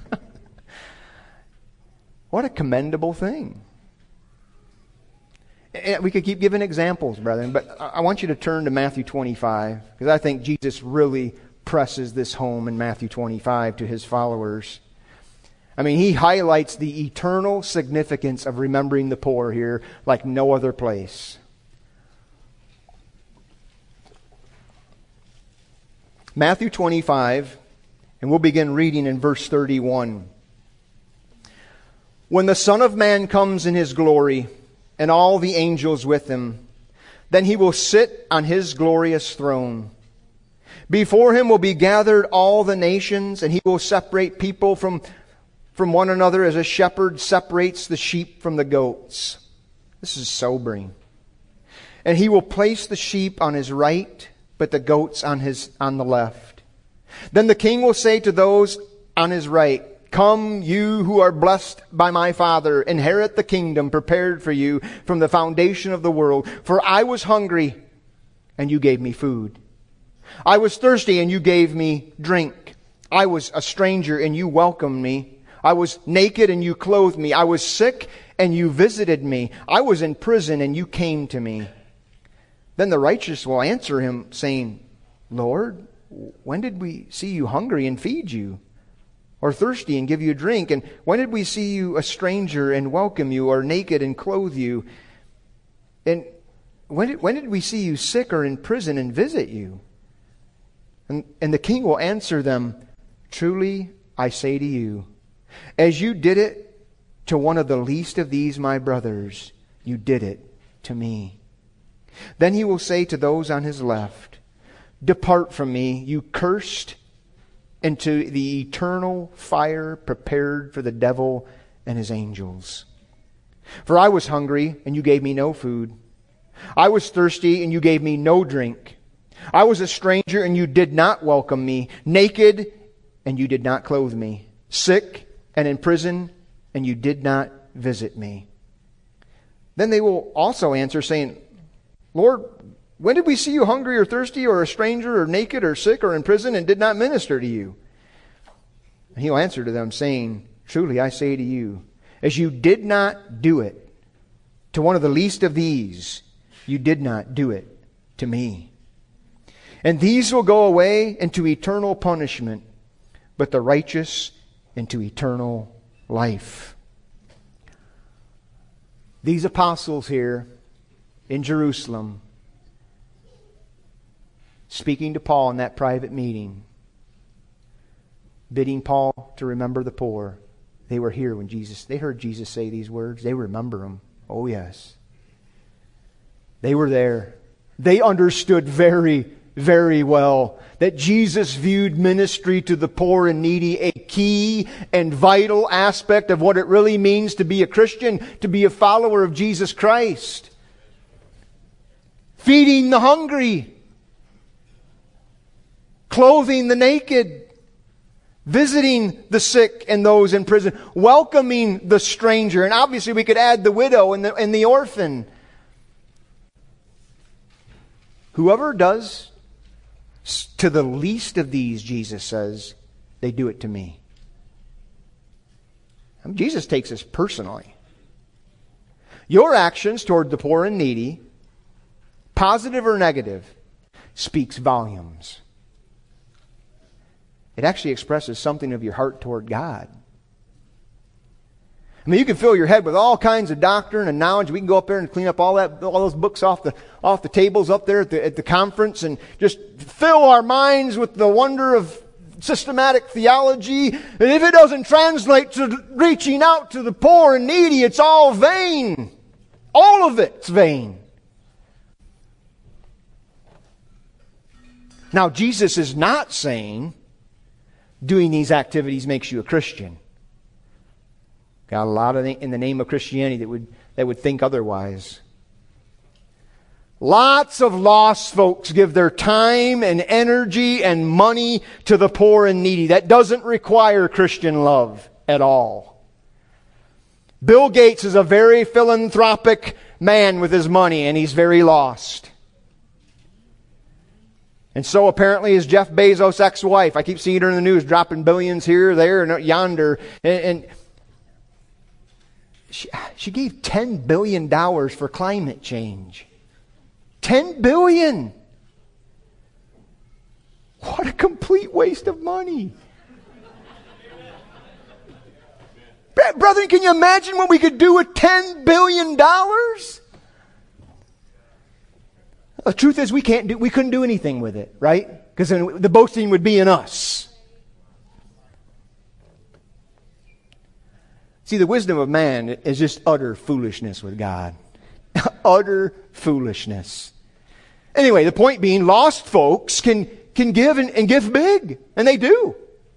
What a commendable thing. And we could keep giving examples, brethren, but I want you to turn to Matthew 25, because I think Jesus really presses this home in Matthew 25 to his followers. I mean, he highlights the eternal significance of remembering the poor here like no other place. Matthew 25, and we'll begin reading in verse 31. When the Son of Man comes in his glory, and all the angels with him, then he will sit on his glorious throne. Before him will be gathered all the nations, and he will separate people from one another as a shepherd separates the sheep from the goats. This is sobering. And he will place the sheep on his right, but the goats on the left. Then the king will say to those on his right, come, you who are blessed by my Father, inherit the kingdom prepared for you from the foundation of the world. For I was hungry, and you gave me food. I was thirsty, and you gave me drink. I was a stranger, and you welcomed me. I was naked, and you clothed me. I was sick, and you visited me. I was in prison, and you came to me. Then the righteous will answer him, saying, Lord, when did we see you hungry and feed you? Or thirsty and give you drink? And when did we see you a stranger and welcome you, or naked and clothe you? And when did we see you sick or in prison and visit you? And the king will answer them, truly I say to you, as you did it to one of the least of these my brothers, you did it to me. Then he will say to those on his left, depart from me, you cursed, into the eternal fire prepared for the devil and his angels. For I was hungry, and you gave me no food. I was thirsty, and you gave me no drink. I was a stranger, and you did not welcome me. Naked, and you did not clothe me. Sick and in prison, and you did not visit me. Then they will also answer, saying, Lord, when did we see you hungry or thirsty or a stranger or naked or sick or in prison and did not minister to you? And He'll answer to them, saying, Truly I say to you, as you did not do it to one of the least of these, you did not do it to me. And these will go away into eternal punishment, but the righteous into eternal life. These apostles here in Jerusalem, speaking to Paul in that private meeting, bidding Paul to remember the poor. They were here when they heard Jesus say these words. They remember them. Oh yes. They were there. They understood very, very well that Jesus viewed ministry to the poor and needy a key and vital aspect of what it really means to be a Christian, to be a follower of Jesus Christ. Feeding the hungry, clothing the naked, visiting the sick and those in prison, welcoming the stranger. And obviously we could add the widow and the orphan. Whoever does to the least of these, Jesus says, they do it to me. Jesus takes this personally. Your actions toward the poor and needy, positive or negative, speaks volumes. It actually expresses something of your heart toward God. I mean, you can fill your head with all kinds of doctrine and knowledge. We can go up there and clean up all those books off the tables up there at the conference and just fill our minds with the wonder of systematic theology. And if it doesn't translate to reaching out to the poor and needy, it's all vain. All of it's vain. Now, Jesus is not saying doing these activities makes you a Christian. Got a lot in the name of Christianity that would think otherwise. Lots of lost folks give their time and energy and money to the poor and needy. That doesn't require Christian love at all. Bill Gates is a very philanthropic man with his money, and he's very lost. And so apparently is Jeff Bezos' ex-wife. I keep seeing her in the news dropping billions here, there, and yonder. And she gave $10 billion for climate change. $10 billion! What a complete waste of money. Brethren, can you imagine what we could do with $10 billion? The truth is we couldn't do anything with it, right? Because then the boasting would be in us. See, the wisdom of man is just utter foolishness with God. Utter foolishness. Anyway, the point being, lost folks can give and give big. And they do.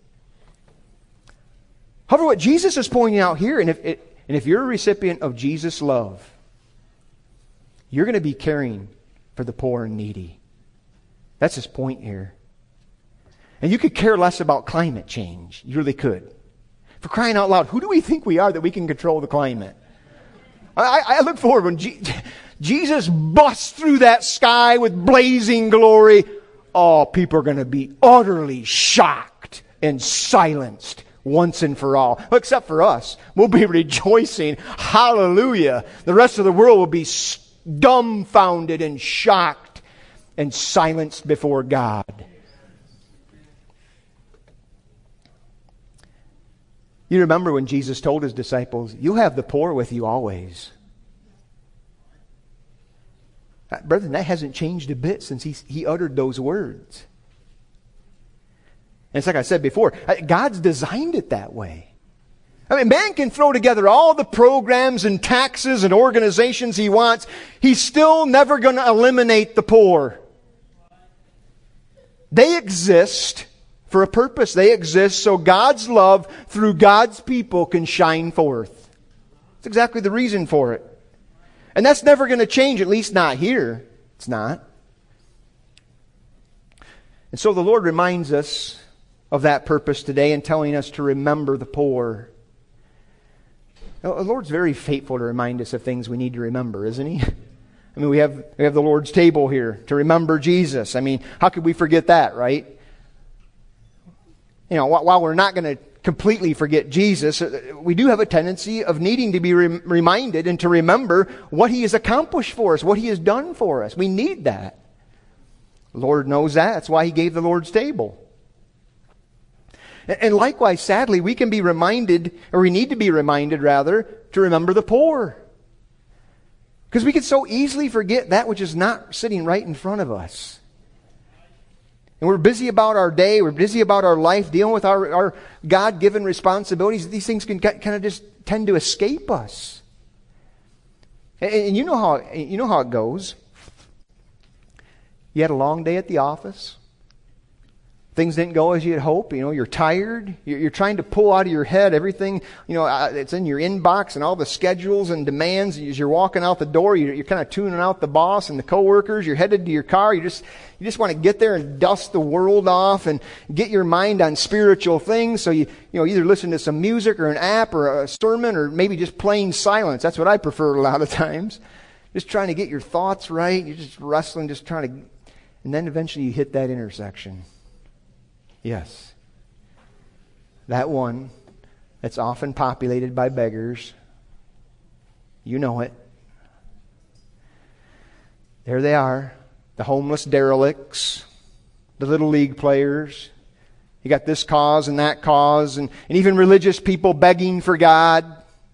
However, what Jesus is pointing out here, and if you're a recipient of Jesus' love, you're going to be caring for the poor and needy. That's his point here. And you could care less about climate change. You really could. For crying out loud, who do we think we are that we can control the climate? I look forward when Jesus busts through that sky with blazing glory. Oh, people are going to be utterly shocked and silenced once and for all. Except for us. We'll be rejoicing. Hallelujah. The rest of the world will be dumbfounded and shocked and silenced before God. You remember when Jesus told his disciples, "You have the poor with you always." Brethren, that hasn't changed a bit since he uttered those words. And it's like I said before, God's designed it that way. I mean, man can throw together all the programs and taxes and organizations he wants. He's still never going to eliminate the poor. They exist for a purpose. They exist so God's love through God's people can shine forth. That's exactly the reason for it. And that's never going to change, at least not here. It's not. And so the Lord reminds us of that purpose today in telling us to remember the poor. Now, the Lord's very faithful to remind us of things we need to remember, isn't He? I mean, we have the Lord's table here to remember Jesus. I mean, how could we forget that, right? You know, while we're not going to completely forget Jesus, we do have a tendency of needing to be reminded and to remember what He has accomplished for us, what He has done for us. We need that. The Lord knows that. That's why He gave the Lord's table. And likewise, sadly, we can be reminded, or we need to be reminded, rather, to remember the poor. Because we can so easily forget that which is not sitting right in front of us. And we're busy about our day, we're busy about our life, dealing with our God-given responsibilities. These things can kind of just tend to escape us. And you know how it goes. You had a long day at the office. Things didn't go as you had hoped. You know, you're tired. You're trying to pull out of your head everything, you know, it's in your inbox and all the schedules and demands. As you're walking out the door, you're kind of tuning out the boss and the coworkers. You're headed to your car. You just want to get there and dust the world off and get your mind on spiritual things. So you either listen to some music or an app or a sermon or maybe just plain silence. That's what I prefer a lot of times. Just trying to get your thoughts right. You're just wrestling, just trying to, and then eventually you hit that intersection. Yes. That one that's often populated by beggars. You know it. There they are. The homeless derelicts. The little league players. You got this cause and that cause. And even religious people begging for God.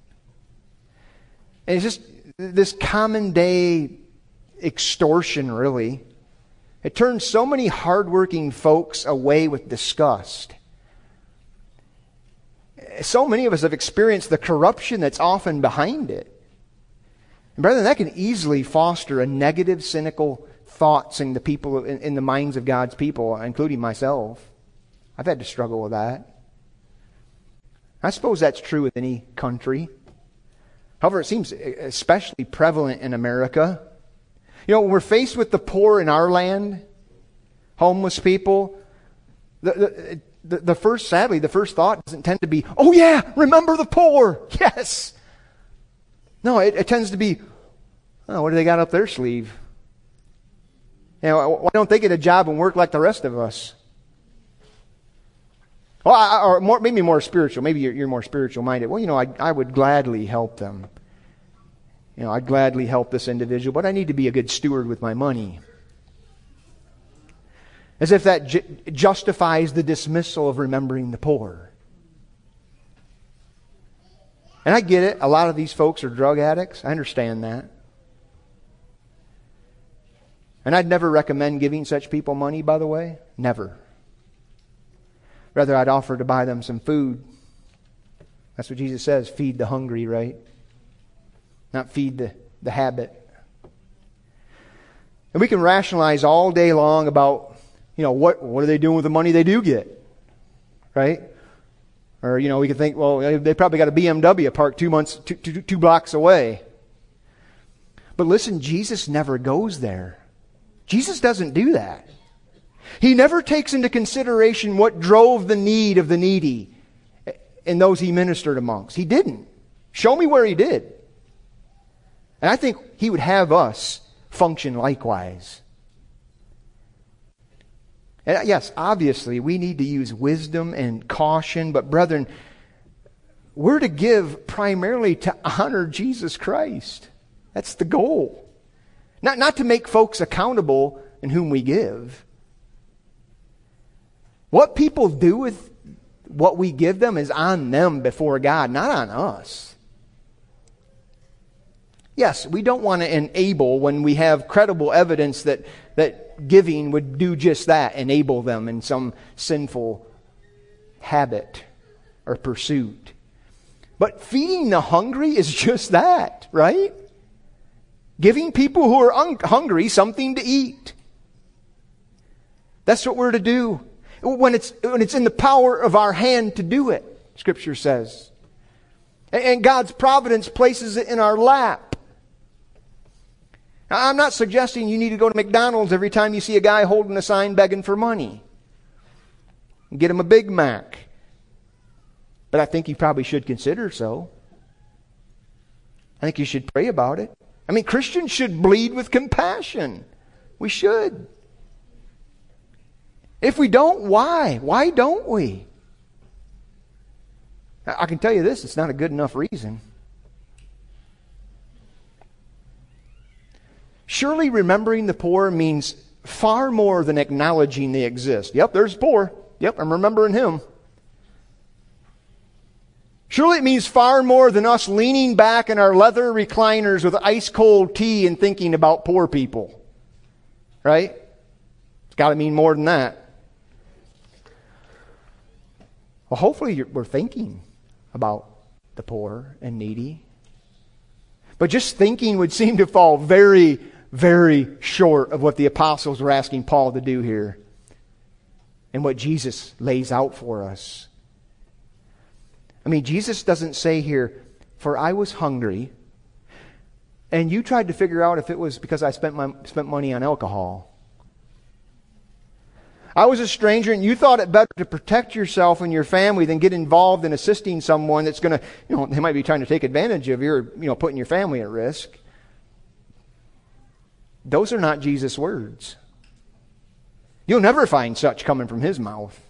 And it's just this common day extortion, really. It turns so many hardworking folks away with disgust. So many of us have experienced the corruption that's often behind it. And brethren, that can easily foster a negative, cynical thoughts in the people, in the minds of God's people, including myself. I've had to struggle with that. I suppose that's true with any country. However, it seems especially prevalent in America. You know, when we're faced with the poor in our land, homeless people, the first thought doesn't tend to be, oh yeah, remember the poor. Yes. No, it tends to be, oh, what do they got up their sleeve? You know, why don't they get a job and work like the rest of us? Well, maybe more spiritual. Maybe you're more spiritual minded. Well, you know, I would gladly help them. You know, I'd gladly help this individual, but I need to be a good steward with my money. As if that justifies the dismissal of remembering the poor. And I get it. A lot of these folks are drug addicts. I understand that. And I'd never recommend giving such people money, by the way. Never. Rather, I'd offer to buy them some food. That's what Jesus says, feed the hungry, right? Not feed the habit. And we can rationalize all day long about, you know, what are they doing with the money they do get? Right? Or, you know, we can think, well, they probably got a BMW parked 2 blocks away. But listen, Jesus never goes there. Jesus doesn't do that. He never takes into consideration what drove the need of the needy and those He ministered amongst. He didn't. Show me where He did. And I think He would have us function likewise. And yes, obviously, we need to use wisdom and caution. But brethren, we're to give primarily to honor Jesus Christ. That's the goal. Not to make folks accountable in whom we give. What people do with what we give them is on them before God, not on us. Yes, we don't want to enable when we have credible evidence that giving would do just that, enable them in some sinful habit or pursuit. But feeding the hungry is just that, right? Giving people who are hungry something to eat. That's what we're to do. when it's in the power of our hand to do it, Scripture says. And God's providence places it in our lap. Now, I'm not suggesting you need to go to McDonald's every time you see a guy holding a sign begging for money. Get him a Big Mac. But I think you probably should consider so. I think you should pray about it. I mean, Christians should bleed with compassion. We should. If we don't, why? Why don't we? I can tell you this, it's not a good enough reason. Surely remembering the poor means far more than acknowledging they exist. Yep, there's poor. Yep, I'm remembering him. Surely it means far more than us leaning back in our leather recliners with ice cold tea and thinking about poor people. Right? It's got to mean more than that. Well, hopefully we're thinking about the poor and needy. But just thinking would seem to fall very, very short of what the apostles were asking Paul to do here and what Jesus lays out for us. I mean, Jesus doesn't say here, for I was hungry, and you tried to figure out if it was because I spent money on alcohol. I was a stranger, and you thought it better to protect yourself and your family than get involved in assisting someone that's going to, they might be trying to take advantage of you or, putting your family at risk. Those are not Jesus' words. You'll never find such coming from His mouth.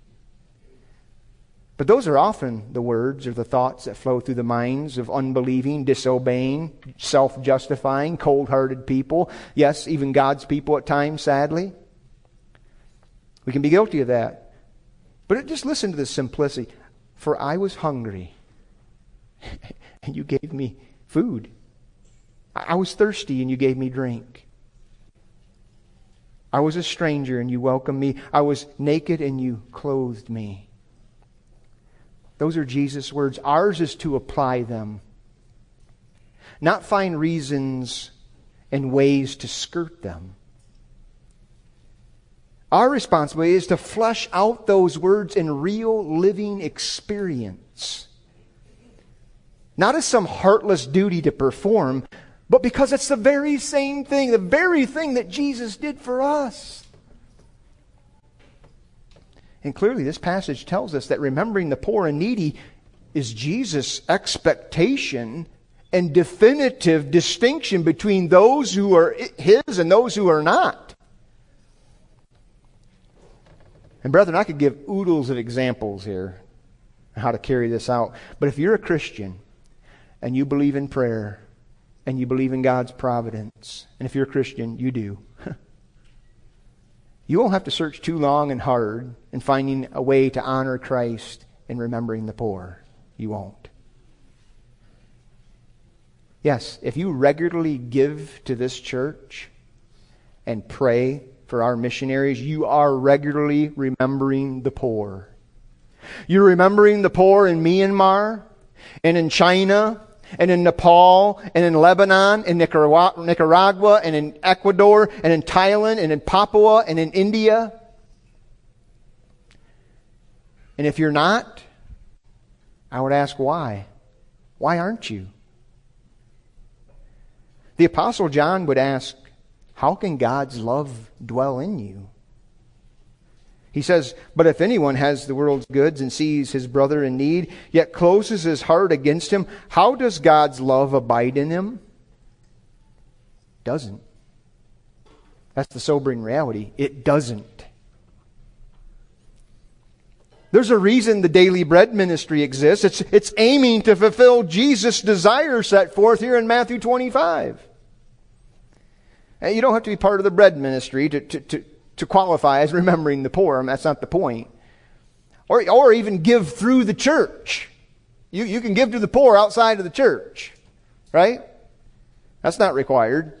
But those are often the words or the thoughts that flow through the minds of unbelieving, disobeying, self-justifying, cold-hearted people. Yes, even God's people at times, sadly. We can be guilty of that. But just listen to the simplicity. For I was hungry, and you gave me food. I was thirsty, and you gave me drink. I was a stranger, and you welcomed me. I was naked, and you clothed me. Those are Jesus' words. Ours is to apply them. Not find reasons and ways to skirt them. Our responsibility is to flesh out those words in real living experience. Not as some heartless duty to perform, but because it's the very same thing, the very thing that Jesus did for us. And clearly this passage tells us that remembering the poor and needy is Jesus' expectation and definitive distinction between those who are His and those who are not. And brethren, I could give oodles of examples here on how to carry this out. But if you're a Christian and you believe in prayer and you believe in God's providence, and if you're a Christian, you do, you won't have to search too long and hard in finding a way to honor Christ in remembering the poor. You won't. Yes, if you regularly give to this church and pray for our missionaries, you are regularly remembering the poor. You're remembering the poor in Myanmar, and in China, and in Nepal, and in Lebanon, and Nicaragua, and in Ecuador, and in Thailand, and in Papua, and in India. And if you're not, I would ask why. Why aren't you? The Apostle John would ask, how can God's love dwell in you? He says, but if anyone has the world's goods and sees his brother in need, yet closes his heart against him, how does God's love abide in him? Doesn't. That's the sobering reality. It doesn't. There's a reason the Daily Bread ministry exists. It's aiming to fulfill Jesus' desire set forth here in Matthew 25. And you don't have to be part of the bread ministry to qualify as remembering the poor. I mean, that's not the point. Or even give through the church. You can give to the poor outside of the church. Right? That's not required.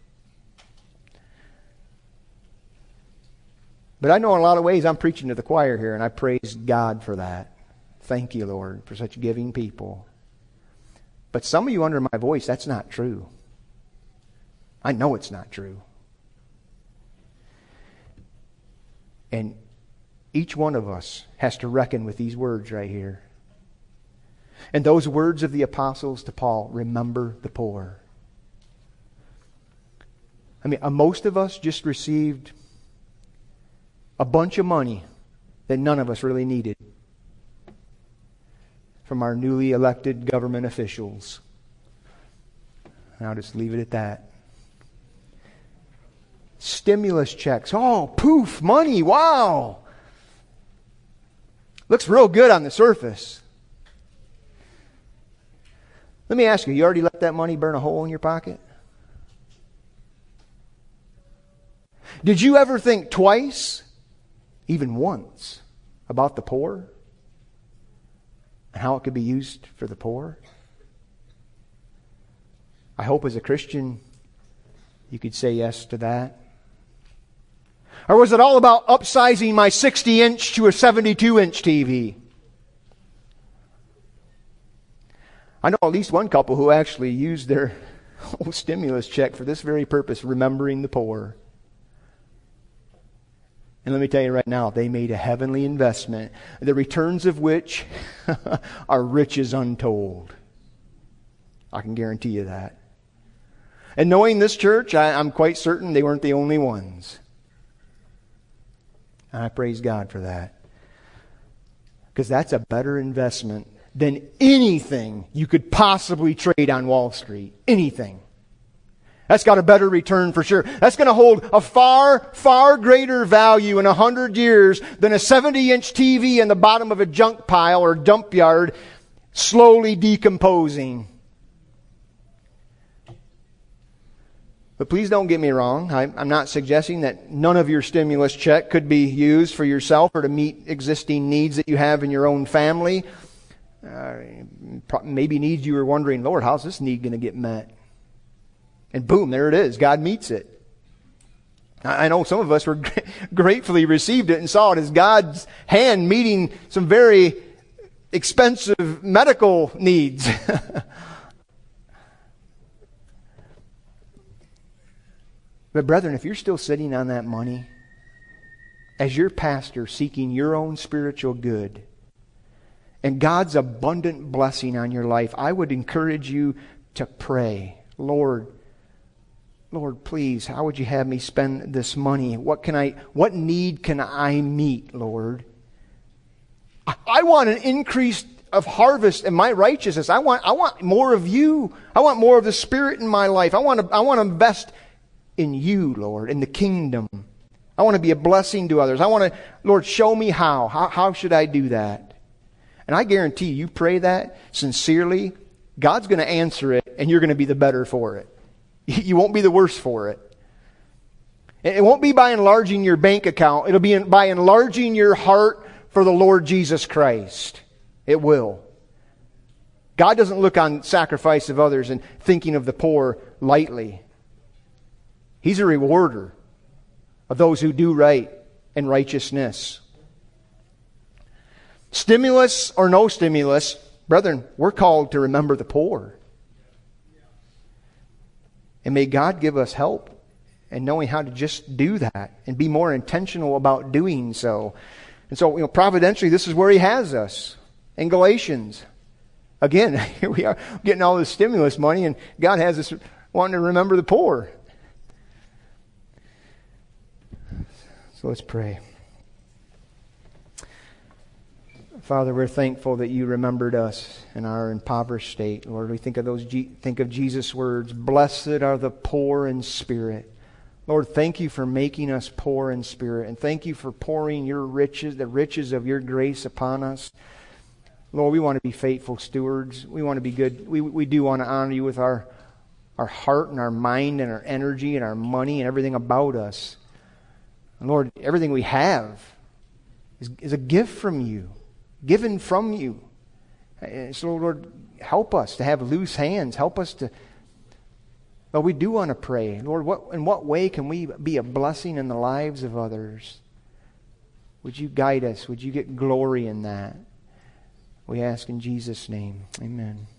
But I know in a lot of ways I'm preaching to the choir here, and I praise God for that. Thank you, Lord, for such giving people. But some of you under my voice, that's not true. I know it's not true. And Each one of us has to reckon with these words right here. And those words of the apostles to Paul, remember the poor. I mean, most of us just received a bunch of money that none of us really needed from our newly elected government officials. And I'll just leave it at that. Stimulus checks. Oh, poof, money, wow. Looks real good on the surface. Let me ask you, you already let that money burn a hole in your pocket? Did you ever think twice, even once, about the poor? And how it could be used for the poor? I hope as a Christian you could say yes to that. Or was it all about upsizing my 60-inch to a 72-inch TV? I know at least one couple who actually used their whole stimulus check for this very purpose, remembering the poor. And let me tell you right now, they made a heavenly investment, the returns of which are riches untold. I can guarantee you that. And knowing this church, I'm quite certain they weren't the only ones. And I praise God for that. Because that's a better investment than anything you could possibly trade on Wall Street. Anything. That's got a better return for sure. That's going to hold a far, far greater value in 100 years than a 70-inch TV in the bottom of a junk pile or dump yard slowly decomposing. But please don't get me wrong. I'm not suggesting that none of your stimulus check could be used for yourself or to meet existing needs that you have in your own family. Maybe needs you were wondering, Lord, how's this need going to get met? And boom, there it is. God meets it. I know some of us were gratefully received it and saw it as God's hand meeting some very expensive medical needs. But brethren, if you're still sitting on that money, as your pastor seeking your own spiritual good and God's abundant blessing on your life, I would encourage you to pray, Lord, please, how would you have me spend this money? What need can I meet, Lord? I want an increase of harvest in my righteousness. I want more of you. I want more of the Spirit in my life. I want to invest in you, Lord, in the kingdom. I want to be a blessing to others. I want to, Lord, show me how. How should I do that? And I guarantee you pray that sincerely, God's going to answer it, and you're going to be the better for it. You won't be the worse for it. It won't be by enlarging your bank account. It'll be by enlarging your heart for the Lord Jesus Christ. It will. God doesn't look on sacrifice of others and thinking of the poor lightly. He's a rewarder of those who do right and righteousness. Stimulus or no stimulus, brethren, we're called to remember the poor. And may God give us help in knowing how to just do that and be more intentional about doing so. And so, providentially, this is where He has us. In Galatians, again, here we are getting all this stimulus money, and God has us wanting to remember the poor. So let's pray. Father, we're thankful that you remembered us in our impoverished state. Lord, we think of Jesus' words, blessed are the poor in spirit. Lord, thank you for making us poor in spirit, and thank you for pouring your riches, the riches of your grace upon us. Lord, we want to be faithful stewards. We want to be good. We do want to honor you with our heart and our mind and our energy and our money and everything about us. And Lord, everything we have is a gift from you, given from you. And so, Lord, help us to have loose hands. Help us to... Well, we do want to pray. Lord, in what way can we be a blessing in the lives of others? Would you guide us? Would you get glory in that? We ask in Jesus' name. Amen.